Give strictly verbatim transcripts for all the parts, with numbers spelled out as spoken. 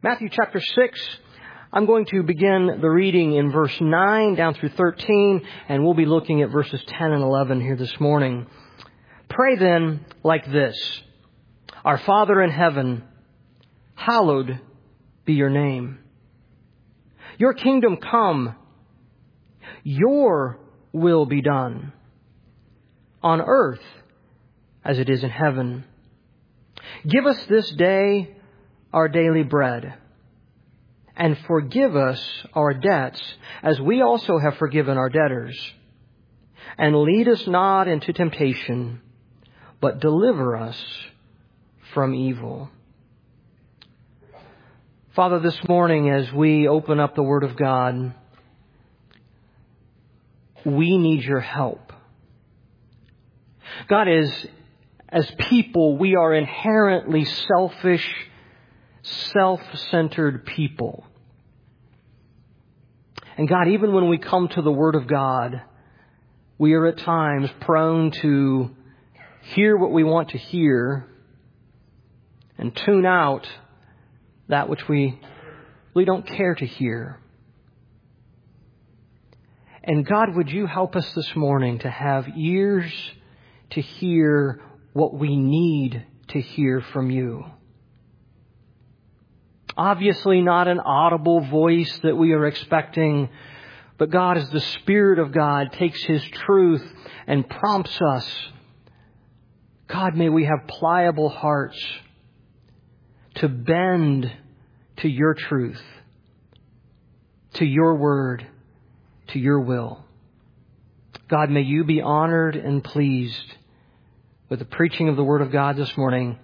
Matthew chapter six. I'm going to begin the reading in verse nine down through thirteen, and we'll be looking at verses ten and eleven here this morning. Pray then like this: Our Father in heaven, hallowed be your name. Your kingdom come. Your will be done on earth as it is in heaven. Give us this day our daily bread, and forgive us our debts as we also have forgiven our debtors. And lead us not into temptation, but deliver us from evil. Father, this morning as we open up the Word of God, we need your help. God, as, as people, we are inherently selfish, self-centered people. And God, even when we come to the Word of God, we are at times prone to hear what we want to hear and tune out that which we really don't care to hear. And God, would you help us this morning to have ears to hear what we need to hear from you? Obviously not an audible voice that we are expecting, but God, as the Spirit of God takes His truth and prompts us, God, may we have pliable hearts to bend to your truth, to your word, to your will. God, may you be honored and pleased with the preaching of the Word of God this morning.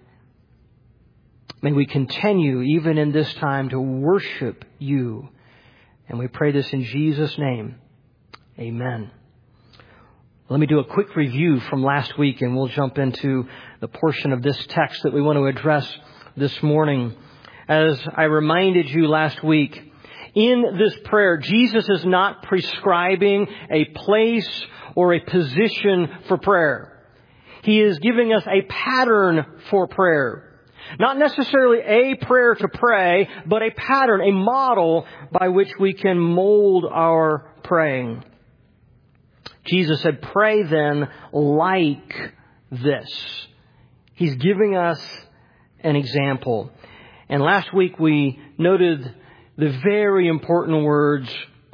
May we continue, even in this time, to worship you. And we pray this in Jesus' name. Amen. Let me do a quick review from last week, and we'll jump into the portion of this text that we want to address this morning. As I reminded you last week, in this prayer, Jesus is not prescribing a place or a position for prayer. He is giving us a pattern for prayer. Not necessarily a prayer to pray, but a pattern, a model by which we can mold our praying. Jesus said, pray then like this. He's giving us an example. And last week we noted the very important words,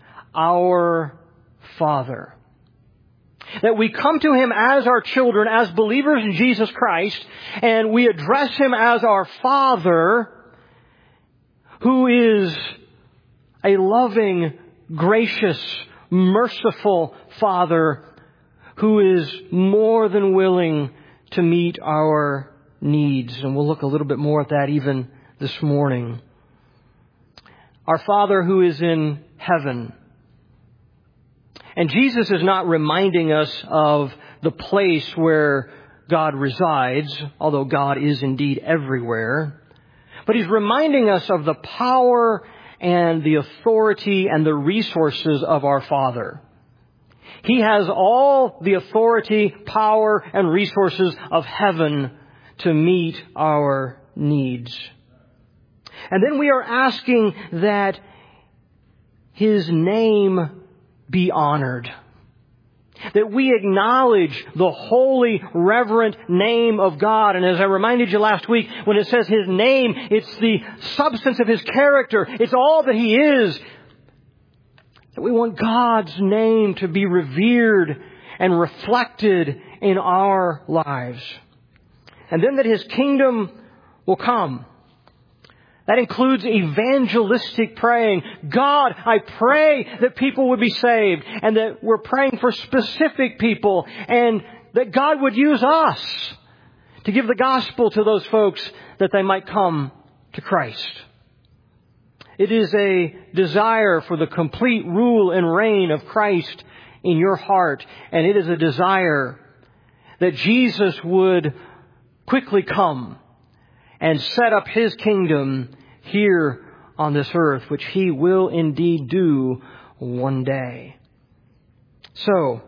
our Father. That we come to Him as our children, as believers in Jesus Christ, and we address Him as our Father, who is a loving, gracious, merciful Father who is more than willing to meet our needs. And we'll look a little bit more at that even this morning. Our Father who is in heaven. And Jesus is not reminding us of the place where God resides, although God is indeed everywhere. But He's reminding us of the power and the authority and the resources of our Father. He has all the authority, power, and resources of heaven to meet our needs. And then we are asking that His name be honored. That we acknowledge the holy, reverent name of God. And as I reminded you last week, when it says His name, it's the substance of His character. It's all that He is. That we want God's name to be revered and reflected in our lives. And then that His kingdom will come. That includes evangelistic praying. God, I pray that people would be saved, and that we're praying for specific people, and that God would use us to give the gospel to those folks that they might come to Christ. It is a desire for the complete rule and reign of Christ in your heart, and it is a desire that Jesus would quickly come and set up His kingdom here on this earth, which He will indeed do one day. So,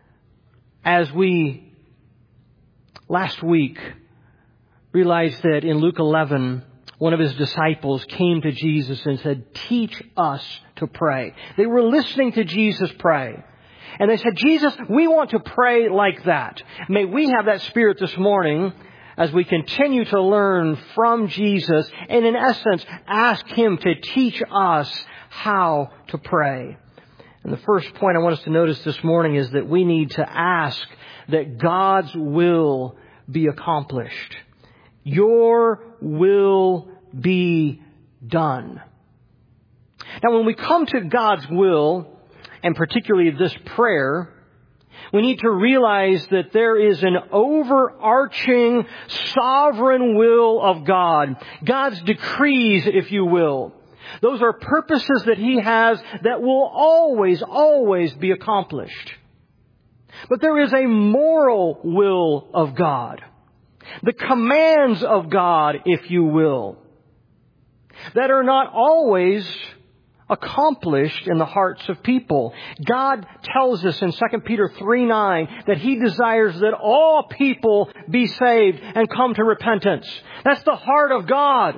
as we last week realized that in Luke eleven, one of his disciples came to Jesus and said, "Teach us to pray." They were listening to Jesus pray. And they said, "Jesus, we want to pray like that." May we have that spirit this morning as we continue to learn from Jesus and in essence ask Him to teach us how to pray. And the first point I want us to notice this morning is that we need to ask that God's will be accomplished. Your will be done. Now, when we come to God's will, and particularly this prayer, we need to realize that there is an overarching sovereign will of God. God's decrees, if you will. Those are purposes that He has that will always, always be accomplished. But there is a moral will of God. The commands of God, if you will, that are not always accomplished in the hearts of people. God tells us in Second Peter three nine that He desires that all people be saved and come to repentance. That's the heart of God.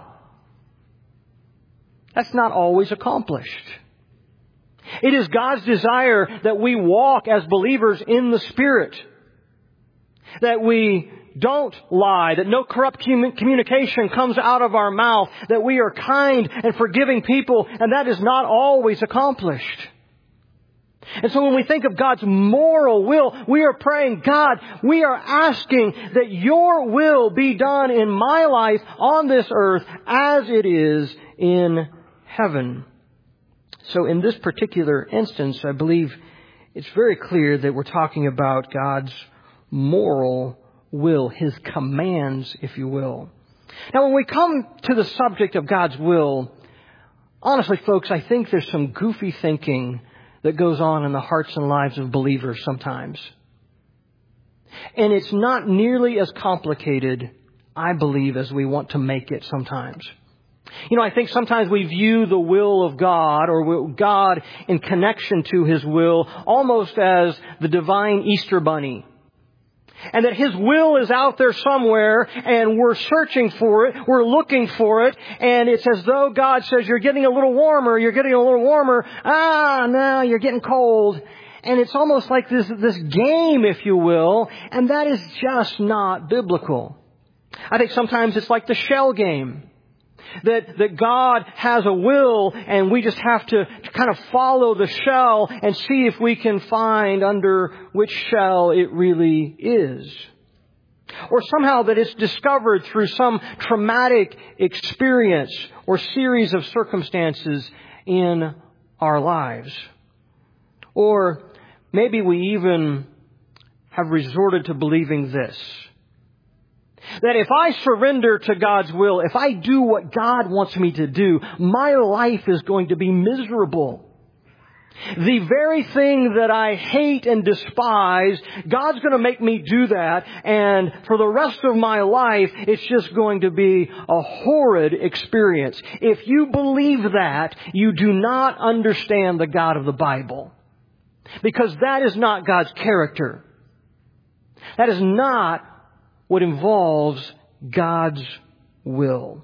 That's not always accomplished. It is God's desire that we walk as believers in the Spirit. That we don't lie, that no corrupt communication comes out of our mouth, that we are kind and forgiving people, and that is not always accomplished. And so when we think of God's moral will, we are praying, God, we are asking that Your will be done in my life on this earth as it is in heaven. So in this particular instance, I believe it's very clear that we're talking about God's moral will, His commands, if you will. Now, when we come to the subject of God's will, honestly, folks, I think there's some goofy thinking that goes on in the hearts and lives of believers sometimes. And it's not nearly as complicated, I believe, as we want to make it sometimes. You know, I think sometimes we view the will of God or God in connection to His will almost as the divine Easter bunny. And that His will is out there somewhere and we're searching for it, we're looking for it, and it's as though God says, you're getting a little warmer, you're getting a little warmer, ah, now you're getting cold. And it's almost like this, this game, if you will, and that is just not biblical. I think sometimes it's like the shell game. That, that God has a will and we just have to kind of follow the shell and see if we can find under which shell it really is. Or somehow that it's discovered through some traumatic experience or series of circumstances in our lives. Or maybe we even have resorted to believing this. That if I surrender to God's will, if I do what God wants me to do, my life is going to be miserable. The very thing that I hate and despise, God's going to make me do that, and for the rest of my life, it's just going to be a horrid experience. If you believe that, you do not understand the God of the Bible. Because that is not God's character. That is not what involves God's will.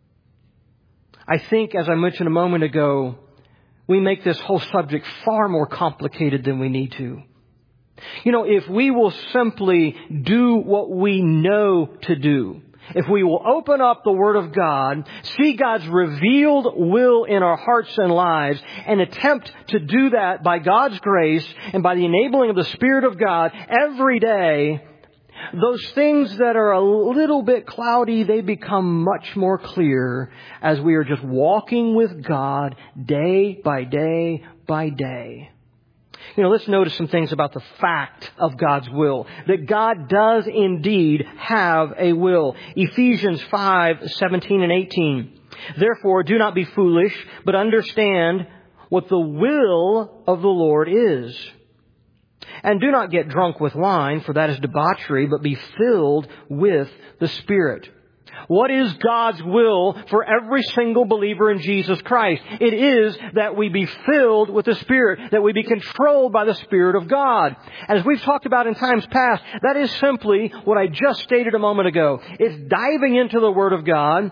I think, as I mentioned a moment ago, we make this whole subject far more complicated than we need to. You know, if we will simply do what we know to do, if we will open up the Word of God, see God's revealed will in our hearts and lives, and attempt to do that by God's grace and by the enabling of the Spirit of God every day, those things that are a little bit cloudy, they become much more clear as we are just walking with God day by day by day. You know, let's notice some things about the fact of God's will. That God does indeed have a will. Ephesians five seventeen and eighteen. Therefore, do not be foolish, but understand what the will of the Lord is. And do not get drunk with wine, for that is debauchery, but be filled with the Spirit. What is God's will for every single believer in Jesus Christ? It is that we be filled with the Spirit, that we be controlled by the Spirit of God. And as we've talked about in times past, that is simply what I just stated a moment ago. It's diving into the Word of God,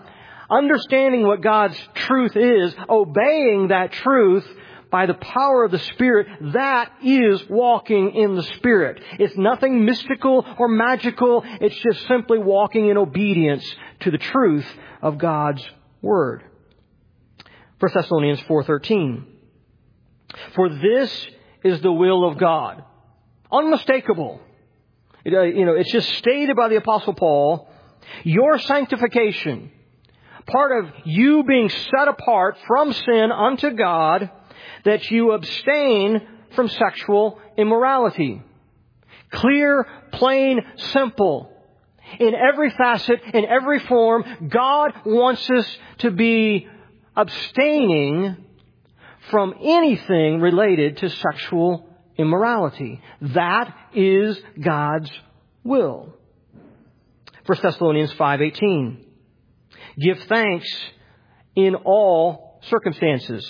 Understanding what God's truth is, obeying that truth by the power of the Spirit, that is walking in the Spirit. It's nothing mystical or magical. It's just simply walking in obedience to the truth of God's Word. First Thessalonians four thirteen. For this is the will of God. Unmistakable. It, uh, you know, it's just stated by the Apostle Paul. Your sanctification, part of you being set apart from sin unto God, that you abstain from sexual immorality. Clear, plain, simple. In every facet, in every form, God wants us to be abstaining from anything related to sexual immorality. That is God's will. First Thessalonians five eighteen. Give thanks in all circumstances.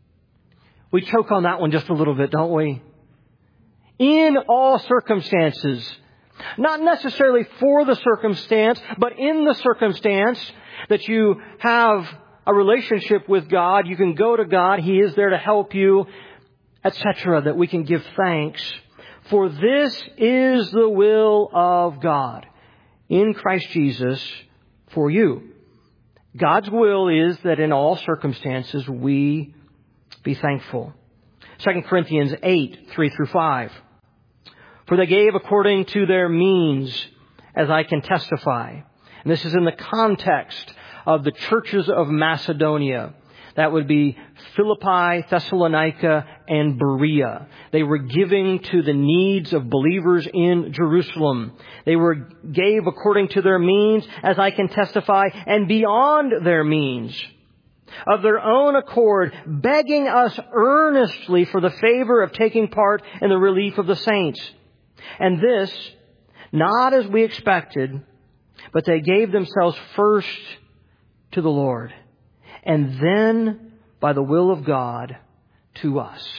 We choke on that one just a little bit, don't we? In all circumstances. Not necessarily for the circumstance, but in the circumstance that you have a relationship with God. You can go to God. He is there to help you, et cetera. That we can give thanks. For this is the will of God in Christ Jesus for you. God's will is that in all circumstances we be thankful. Second Corinthians eight, three through five. For they gave according to their means, as I can testify. And this is in the context of the churches of Macedonia. That would be Philippi, Thessalonica, and Berea. They were giving to the needs of believers in Jerusalem. They were gave according to their means, as I can testify, and beyond their means, of their own accord, begging us earnestly for the favor of taking part in the relief of the saints. And this, not as we expected, but they gave themselves first to the Lord, and then, by the will of God, to us.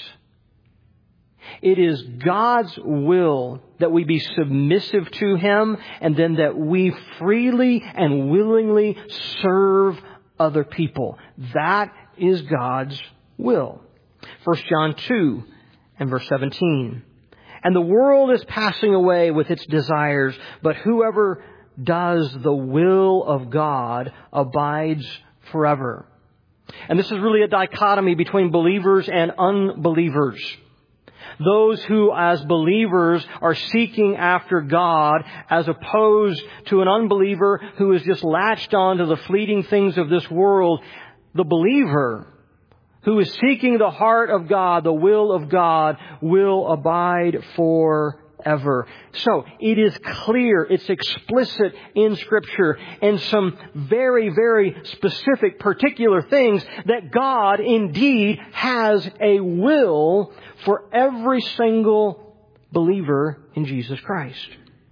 It is God's will that we be submissive to Him, and then that we freely and willingly serve other people. That is God's will. First John two and verse seventeen. And the world is passing away with its desires, but whoever does the will of God abides forever. And this is really a dichotomy between believers and unbelievers. Those who, as believers, are seeking after God, as opposed to an unbeliever who is just latched on to the fleeting things of this world. The believer who is seeking the heart of God, the will of God, will abide forever. So, it is clear, it's explicit in Scripture, and some very, very specific, particular things that God indeed has a will for every single believer in Jesus Christ.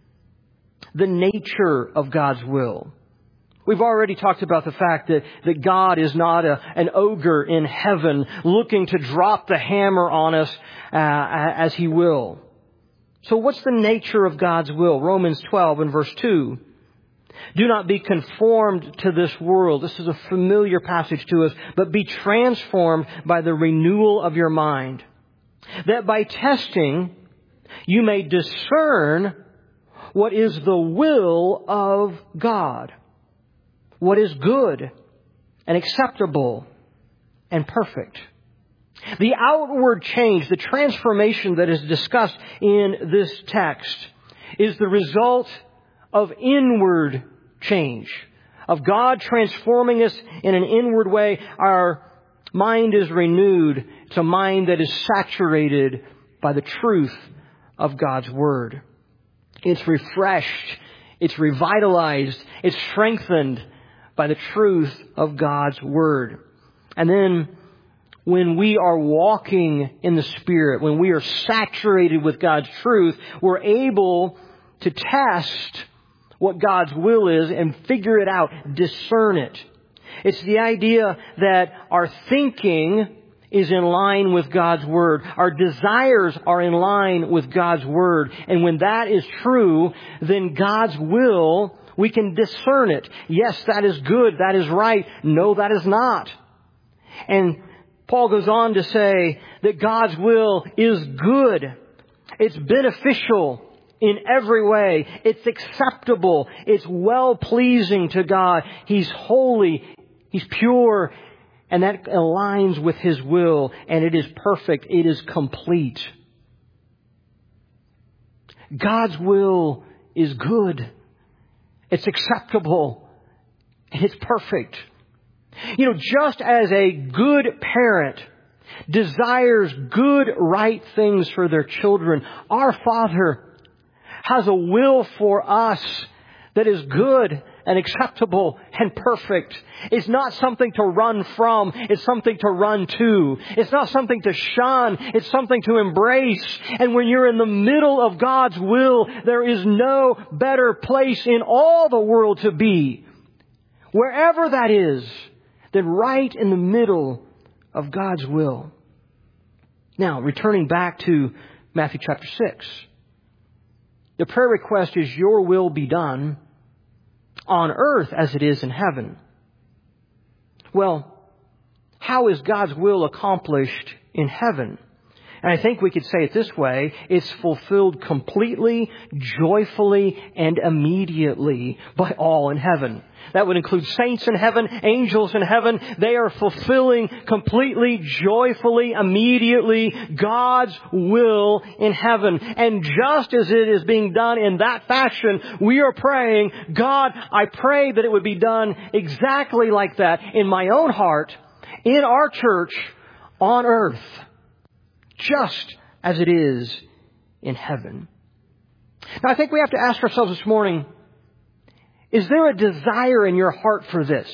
The nature of God's will. We've already talked about the fact that, that God is not a, an ogre in heaven looking to drop the hammer on us uh, as He will. So what's the nature of God's will? Romans twelve and verse two. Do not be conformed to this world. This is a familiar passage to us. But be transformed by the renewal of your mind, that by testing you may discern what is the will of God, what is good and acceptable and perfect. The outward change, the transformation that is discussed in this text, is the result of inward change, of God transforming us in an inward way. Our mind is renewed. It's a mind that is saturated by the truth of God's Word. It's refreshed. It's revitalized. It's strengthened by the truth of God's Word. And then when we are walking in the Spirit, when we are saturated with God's truth, we're able to test what God's will is and figure it out, discern it. It's the idea that our thinking is in line with God's Word. Our desires are in line with God's Word. And when that is true, then God's will We can discern it. Yes, that is good. That is right. No, that is not. And Paul goes on to say that God's will is good. It's beneficial in every way. It's acceptable. It's well-pleasing to God. He's holy. He's pure. And that aligns with His will. And it is perfect. It is complete. God's will is good. It's acceptable. And it's perfect. You know, just as a good parent desires good, right things for their children, our Father has a will for us that is good and acceptable and perfect. It's not something to run from. It's something to run to. It's not something to shun. It's something to embrace. And when you're in the middle of God's will, there is no better place in all the world to be, wherever that is, than right in the middle of God's will. Now, returning back to Matthew chapter six. The prayer request is, your will be done on earth as it is in heaven. Well, how is God's will accomplished in heaven? And I think we could say it this way: it's fulfilled completely, joyfully, and immediately by all in heaven. That would include saints in heaven, angels in heaven. They are fulfilling completely, joyfully, immediately God's will in heaven. And just as it is being done in that fashion, we are praying, God, I pray that it would be done exactly like that in my own heart, in our church, on earth, just as it is in heaven. Now, I think we have to ask ourselves this morning, is there a desire in your heart for this?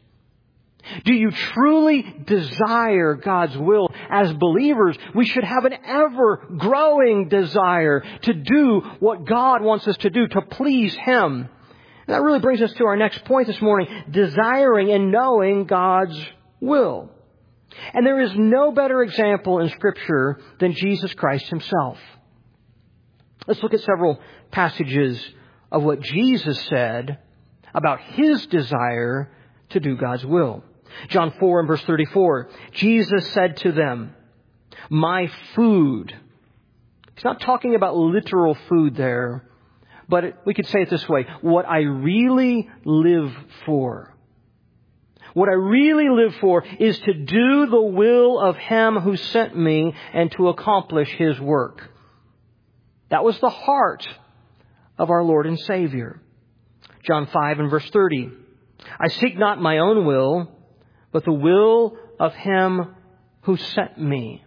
Do you truly desire God's will? As believers, we should have an ever-growing desire to do what God wants us to do, to please Him. And that really brings us to our next point this morning: desiring and knowing God's will. And there is no better example in Scripture than Jesus Christ Himself. Let's look at several passages of what Jesus said about His desire to do God's will. John four and verse thirty-four, Jesus said to them, my food. He's not talking about literal food there, but it, we could say it this way: what I really live for. What I really live for is to do the will of Him who sent me and to accomplish His work. That was the heart of our Lord and Savior. John five and verse thirty. I seek not my own will, but the will of Him who sent me.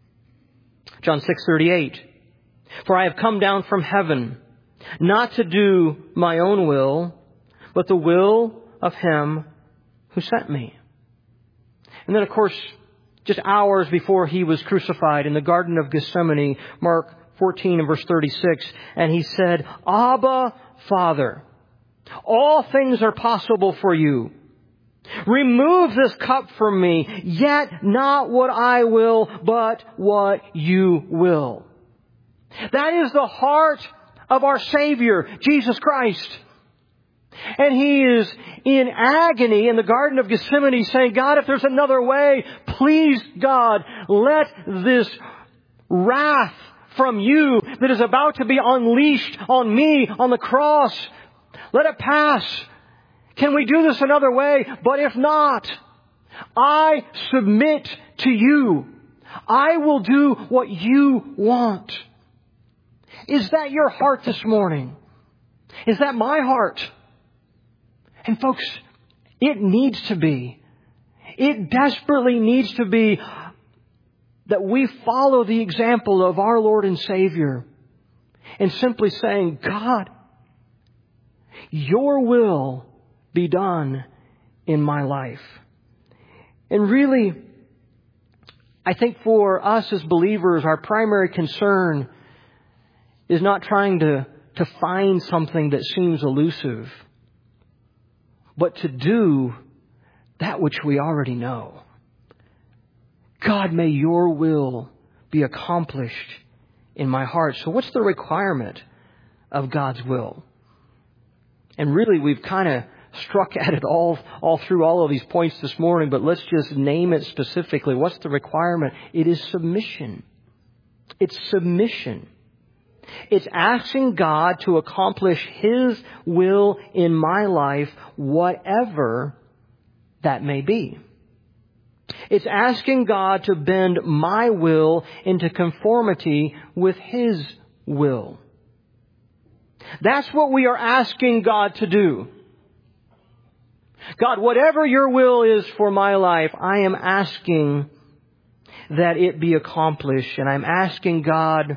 John six thirty-eight. For I have come down from heaven, not to do my own will, but the will of Him who sent me. And then, of course, just hours before He was crucified in the Garden of Gethsemane, Mark fourteen and verse thirty-six, and He said, Abba, Father, all things are possible for you. Remove this cup from me, yet not what I will, but what you will. That is the heart of our Savior, Jesus Christ. And He is in agony in the Garden of Gethsemane saying, God, if there's another way, please, God, let this wrath from you that is about to be unleashed on me on the cross, let it pass. Can we do this another way? But if not, I submit to you. I will do what you want. Is that your heart this morning? Is that my heart? And folks, it needs to be. It desperately needs to be that we follow the example of our Lord and Savior and simply saying, God, your will be done in my life. And really, I think for us as believers, our primary concern is not trying to, to find something that seems elusive, but to do that which we already know. God, may your will be accomplished in my heart. So what's the requirement of God's will? And really, we've kind of struck at it all, all through all of these points this morning, but let's just name it specifically. What's the requirement? It is submission. It's submission. It's asking God to accomplish His will in my life, whatever that may be. It's asking God to bend my will into conformity with His will. That's what we are asking God to do. God, whatever your will is for my life, I am asking that it be accomplished. And I'm asking God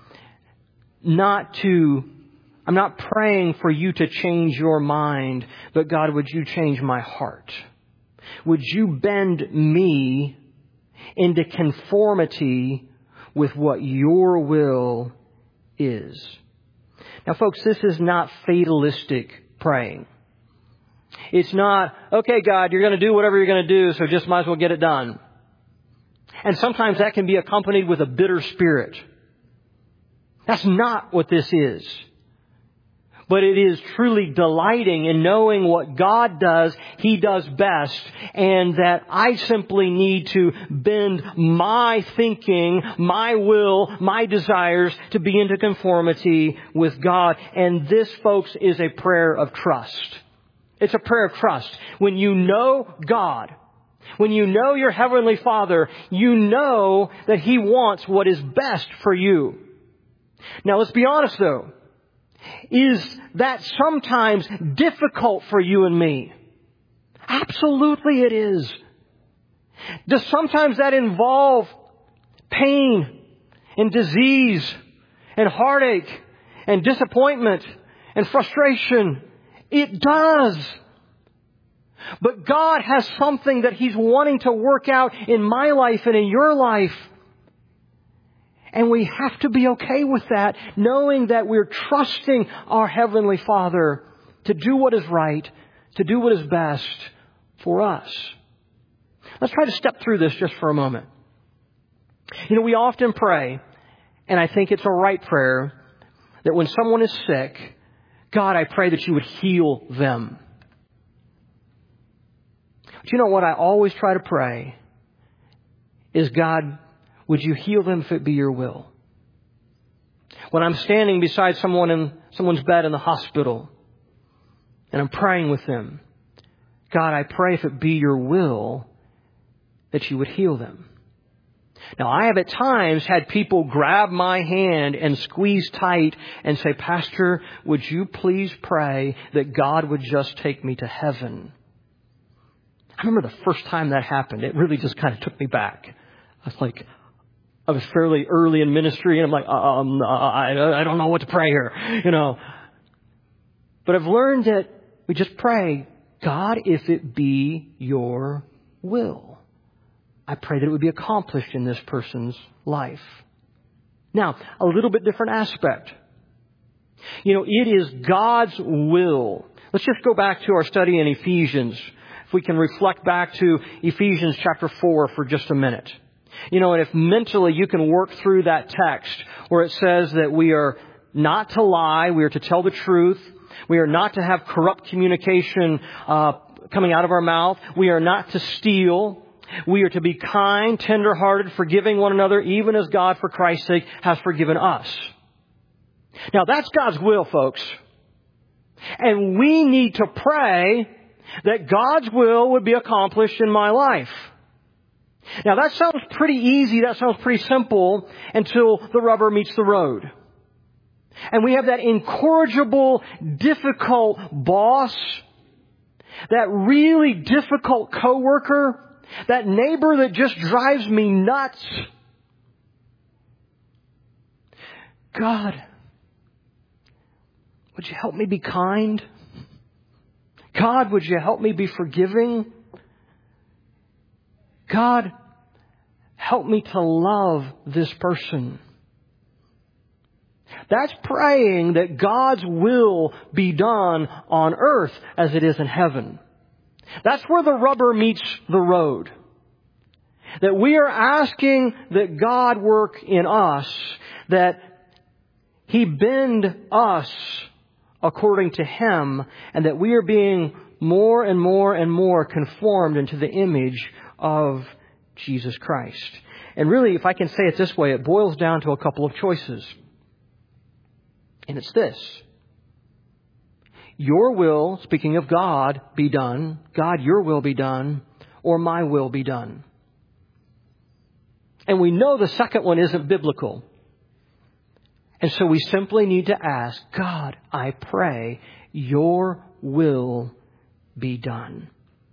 not to, I'm not praying for you to change your mind, but God, would you change my heart? Would you bend me into conformity with what your will is? Now, folks, this is not fatalistic praying. It's not, okay, God, you're going to do whatever you're going to do, so just might as well get it done. And sometimes that can be accompanied with a bitter spirit. That's not what this is. But it is truly delighting in knowing what God does, He does best, and that I simply need to bend my thinking, my will, my desires to be into conformity with God. And this, folks, is a prayer of trust. It's a prayer of trust. When you know God, when you know your Heavenly Father, you know that He wants what is best for you. Now, let's be honest, though. Is that sometimes difficult for you and me? Absolutely it is. Does sometimes that involve pain and disease and heartache and disappointment and frustration? It does. But God has something that He's wanting to work out in my life and in your life. And we have to be okay with that, knowing that we're trusting our Heavenly Father to do what is right, to do what is best for us. Let's try to step through this just for a moment. You know, we often pray, and I think it's a right prayer, that when someone is sick, God, I pray that you would heal them. But you know what I always try to pray is, God, would you heal them if it be your will? When I'm standing beside someone in someone's bed in the hospital and I'm praying with them, God, I pray if it be your will that you would heal them. Now, I have at times had people grab my hand and squeeze tight and say, Pastor, would you please pray that God would just take me to heaven? I remember the first time that happened. It really just kind of took me back. I was like, I was fairly early in ministry, and I'm like, um, I, I don't know what to pray here, you know. But I've learned that we just pray, God, if it be your will, I pray that it would be accomplished in this person's life. Now, a little bit different aspect. You know, it is God's will. Let's just go back to our study in Ephesians. If we can reflect back to Ephesians chapter four for just a minute. You know, and if mentally you can work through that text where it says that we are not to lie, we are to tell the truth, we are not to have corrupt communication uh, coming out of our mouth, we are not to steal, we are to be kind, tender-hearted, forgiving one another, even as God, for Christ's sake, has forgiven us. Now, that's God's will, folks. And we need to pray that God's will would be accomplished in my life. Now, that sounds pretty easy. That sounds pretty simple until the rubber meets the road. And we have that incorrigible, difficult boss, that really difficult coworker, that neighbor that just drives me nuts. God, would you help me be kind? God, would you help me be forgiving? God, help me to love this person. That's praying that God's will be done on earth as it is in heaven. That's where the rubber meets the road. That we are asking that God work in us, that He bend us according to Him, and that we are being more and more and more conformed into the image of Jesus Christ. And really, if I can say it this way, it boils down to a couple of choices. And it's this. Your will, speaking of God, be done. God, your will be done, or my will be done. And we know the second one isn't biblical. And so we simply need to ask, God, I pray, your will be done.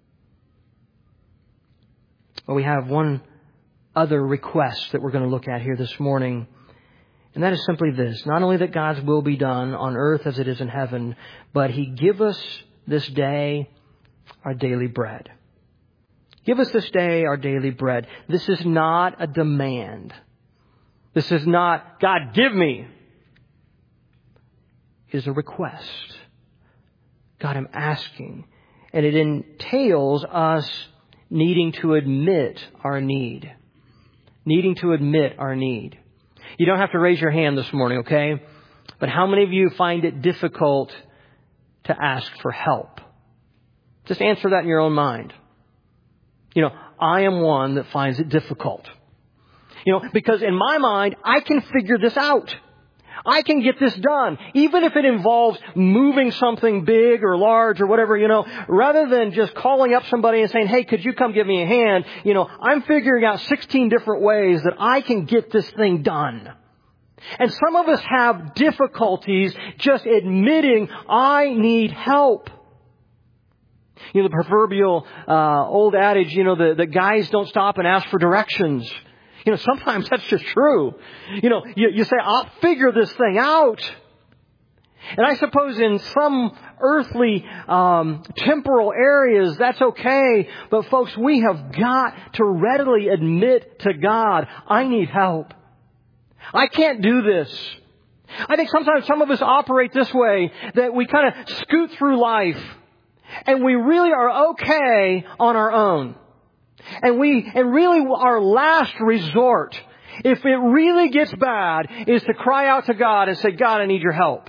Well, we have one other request that we're going to look at here this morning. And that is simply this. Not only that God's will be done on earth as it is in heaven, but He give us this day our daily bread. Give us this day our daily bread. This is not a demand. This is not, God, give me. It is a request. God, I'm asking. And it entails us needing to admit our need. Needing to admit our need. You don't have to raise your hand this morning, okay? But how many of you find it difficult to ask for help? Just answer that in your own mind. You know, I am one that finds it difficult. You know, because in my mind, I can figure this out. I can get this done. Even if it involves moving something big or large or whatever, you know, rather than just calling up somebody and saying, hey, could you come give me a hand? You know, I'm figuring out sixteen different ways that I can get this thing done. And some of us have difficulties just admitting I need help. You know, the proverbial uh, old adage, you know, the, the guys don't stop and ask for directions. You know, sometimes that's just true. You know, you, you say, I'll figure this thing out. And I suppose in some earthly, um, temporal areas, that's okay. But folks, we have got to readily admit to God, I need help. I can't do this. I think sometimes some of us operate this way, that we kind of scoot through life and we really are okay on our own. And we, and really our last resort, if it really gets bad, is to cry out to God and say, God, I need your help.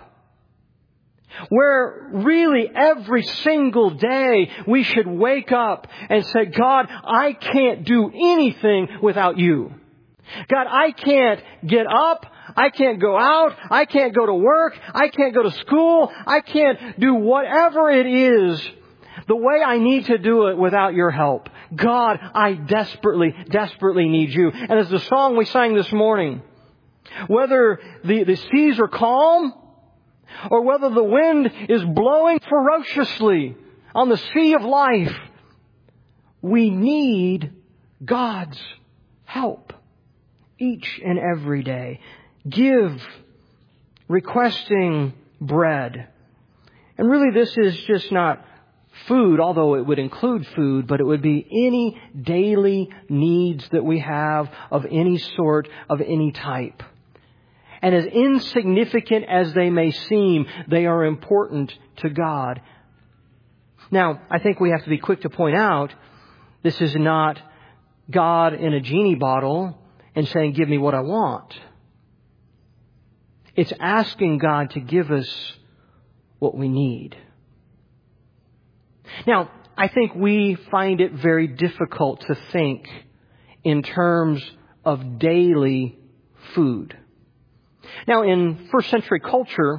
Where really every single day we should wake up and say, God, I can't do anything without you. God, I can't get up. I can't go out. I can't go to work. I can't go to school. I can't do whatever it is the way I need to do it without your help. God, I desperately, desperately need you. And as the song we sang this morning, whether the, the seas are calm or whether the wind is blowing ferociously on the sea of life, we need God's help each and every day. Give, requesting bread. And really this is just not food, although it would include food, but it would be any daily needs that we have of any sort, of any type. And as insignificant as they may seem, they are important to God. Now, I think we have to be quick to point out, this is not God in a genie bottle and saying, give me what I want. It's asking God to give us what we need. Now, I think we find it very difficult to think in terms of daily food. Now, in first century culture,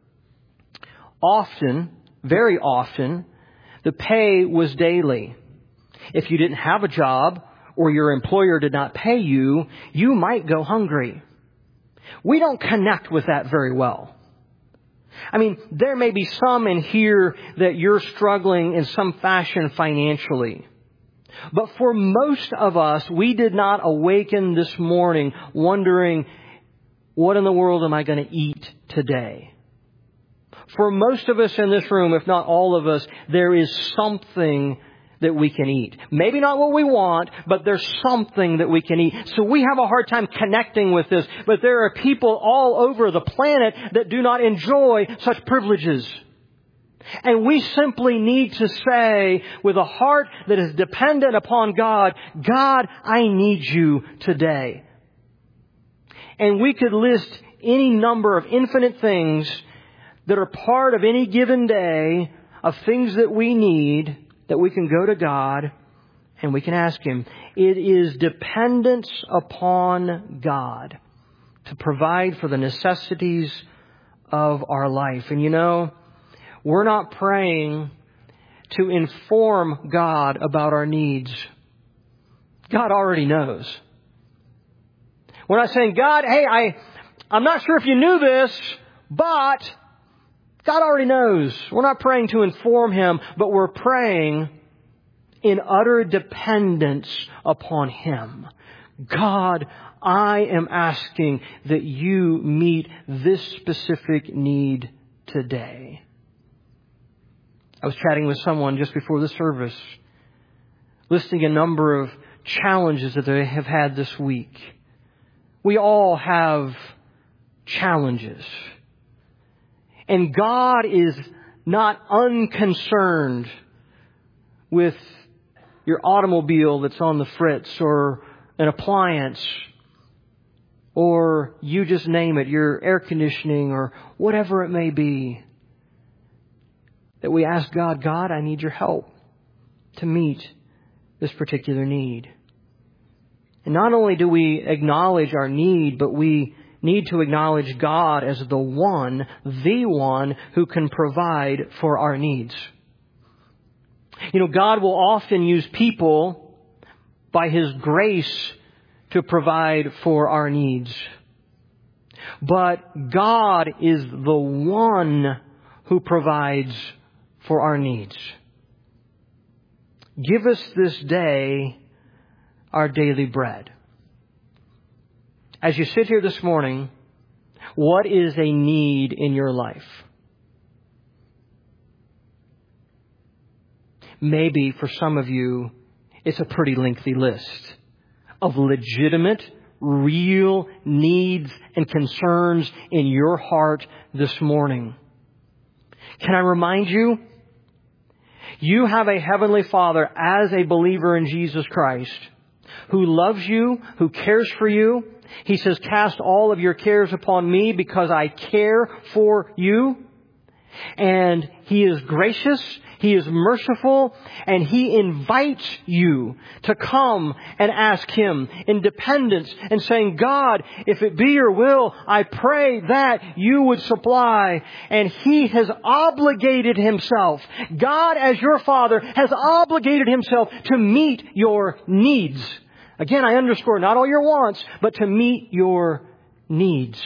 often, very often, the pay was daily. If you didn't have a job or your employer did not pay you, you might go hungry. We don't connect with that very well. I mean, there may be some in here that you're struggling in some fashion financially. But for most of us, we did not awaken this morning wondering, what in the world am I going to eat today? For most of us in this room, if not all of us, there is something that we can eat. Maybe not what we want, but there's something that we can eat. So we have a hard time connecting with this. But there are people all over the planet that do not enjoy such privileges. And we simply need to say with a heart that is dependent upon God, God, I need you today. And we could list any number of infinite things that are part of any given day of things that we need, that we can go to God and we can ask Him. It is dependence upon God to provide for the necessities of our life. And you know, we're not praying to inform God about our needs. God already knows. We're not saying, God, hey, I, I'm not sure if you knew this, but God already knows. We're not praying to inform Him, but we're praying in utter dependence upon Him. God, I am asking that you meet this specific need today. I was chatting with someone just before the service, listing a number of challenges that they have had this week. We all have challenges. And God is not unconcerned with your automobile that's on the fritz, or an appliance, or you just name it, your air conditioning, or whatever it may be. That we ask God, God, I need your help to meet this particular need. And not only do we acknowledge our need, but we need to acknowledge God as the one, the one who can provide for our needs. You know, God will often use people by His grace to provide for our needs. But God is the one who provides for our needs. Give us this day our daily bread. As you sit here this morning, what is a need in your life? Maybe for some of you, it's a pretty lengthy list of legitimate, real needs and concerns in your heart this morning. Can I remind you? You have a Heavenly Father as a believer in Jesus Christ who loves you, who cares for you. He says, cast all of your cares upon me because I care for you. And He is gracious, He is merciful, and He invites you to come and ask Him in dependence and saying, God, if it be your will, I pray that you would supply. And He has obligated Himself. God, as your Father, has obligated Himself to meet your needs. Again, I underscore, not all your wants, but to meet your needs.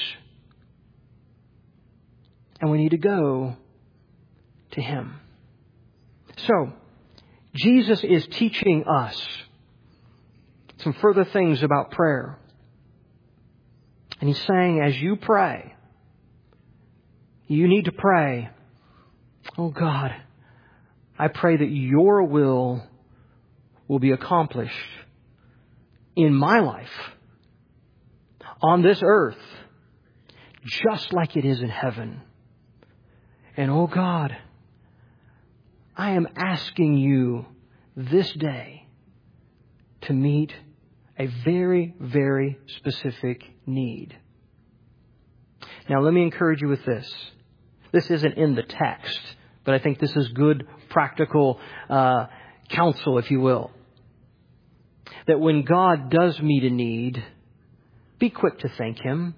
And we need to go to Him. So, Jesus is teaching us some further things about prayer. And He's saying, as you pray, you need to pray, oh God, I pray that your will will be accomplished in my life, on this earth, just like it is in heaven. And oh God, I am asking you this day to meet a very, very specific need. Now let me encourage you with this. This isn't in the text, but I think this is good practical uh, counsel, if you will. That when God does meet a need, be quick to thank Him.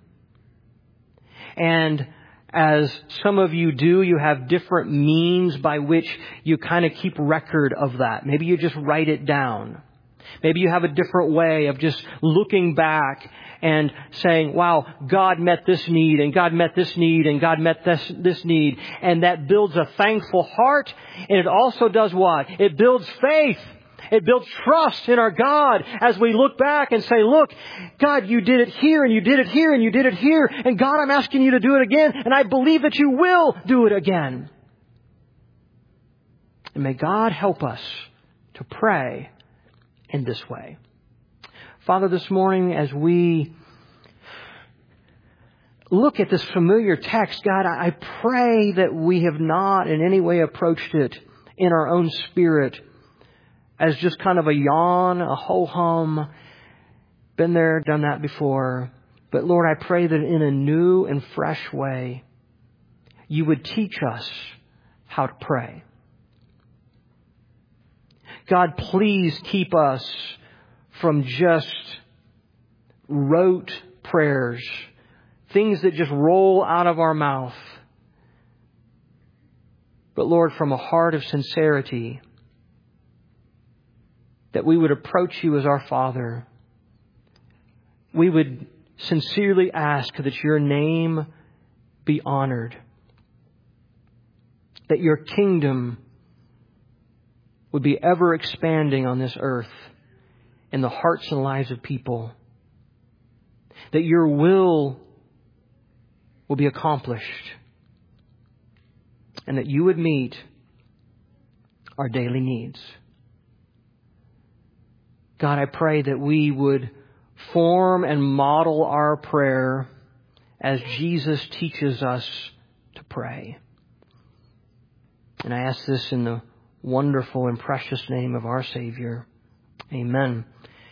And as some of you do, you have different means by which you kind of keep record of that. Maybe you just write it down. Maybe you have a different way of just looking back and saying, wow, God met this need, and God met this need, and God met this, this need. And that builds a thankful heart. And it also does what? It builds faith. It builds trust in our God as we look back and say, look, God, you did it here, and you did it here, and you did it here. And God, I'm asking you to do it again. And I believe that you will do it again. And may God help us to pray in this way. Father, this morning as we look at this familiar text, God, I pray that we have not in any way approached it in our own spirit as just kind of a yawn, a ho-hum. Been there, done that before. But Lord, I pray that in a new and fresh way, you would teach us how to pray. God, please keep us from just rote prayers, things that just roll out of our mouth. But Lord, from a heart of sincerity, that we would approach you as our Father. We would sincerely ask that your name be honored, that your kingdom would be ever expanding on this earth in the hearts and lives of people, that your will will be accomplished, and that you would meet our daily needs. God, I pray that we would form and model our prayer as Jesus teaches us to pray. And I ask this in the wonderful and precious name of our Savior. Amen.